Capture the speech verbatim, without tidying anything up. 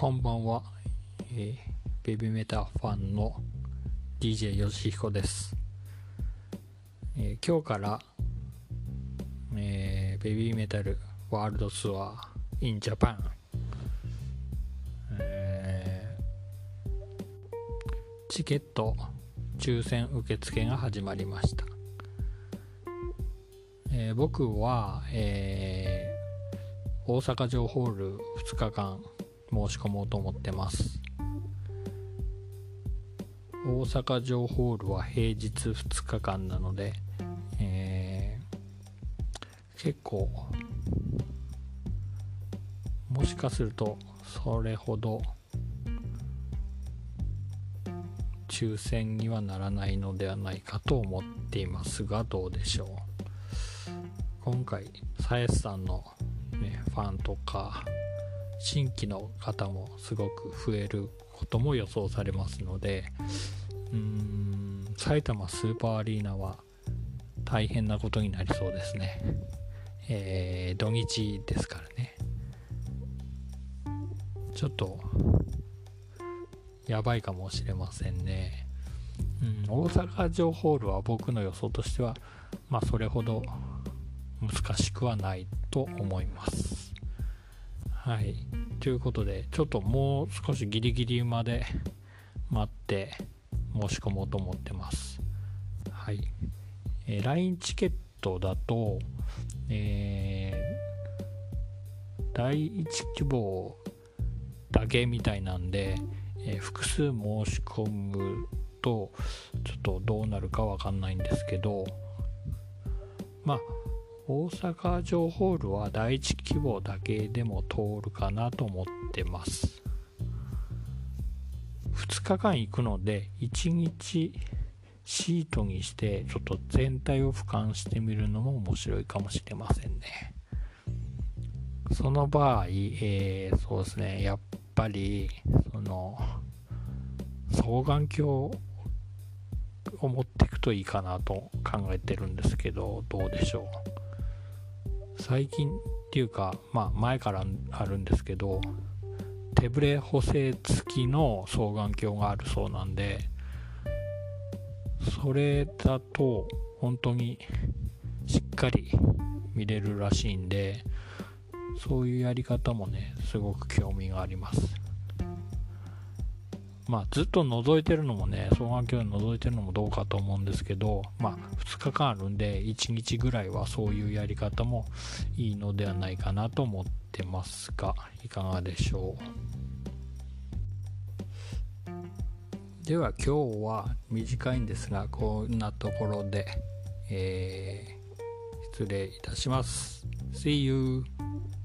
こんばんは、えー、ベビーメタファンの ディージェー よしひこです、えー、今日から、えー、ベビーメタルワールドツアー in Japan、えー、チケット抽選受付が始まりました。えー、僕は、えー、大阪城ホールふつかかん申し込もうと思ってます。大阪城ホールは平日ふつかかんなので、えー、結構もしかするとそれほど抽選にはならないのではないかと思っていますが、どうでしょう。今回サエスさんの、ね、ファンとか新規の方もすごく増えることも予想されますので、うーん埼玉スーパーアリーナは大変なことになりそうですね。えー、土日ですからね。ちょっとやばいかもしれませんね。うん、大阪城ホールは僕の予想としてはまあそれほど難しくはないと思います。はい、ということでちょっともう少しギリギリまで待って申し込もうと思ってます。はい、えー、ライン チケットだと、えー、だいいち希望だけみたいなんで、えー、複数申し込むとちょっとどうなるかわかんないんですけど、まあ大阪城ホールはだいいち希望だけでも通るかなと思ってます。ふつかかん行くのでいちにちシートにしてちょっと全体を俯瞰してみるのも面白いかもしれませんね。その場合、えー、そうですね、やっぱりその双眼鏡を持っていくといいかなと考えてるんですけど、どうでしょう。最近っていうか、まあ前からあるんですけど、手ブレ補正付きの双眼鏡があるそうなんで、それだと本当にしっかり見れるらしいんで、そういうやり方もねすごく興味があります。まあずっと覗いてるのもね、双眼鏡で覗いてるのもどうかと思うんですけど、まあふつかかんあるんでいちにちぐらいはそういうやり方もいいのではないかなと思ってますが、いかがでしょう。では今日は短いんですがこんなところで、えー、失礼いたします。See you!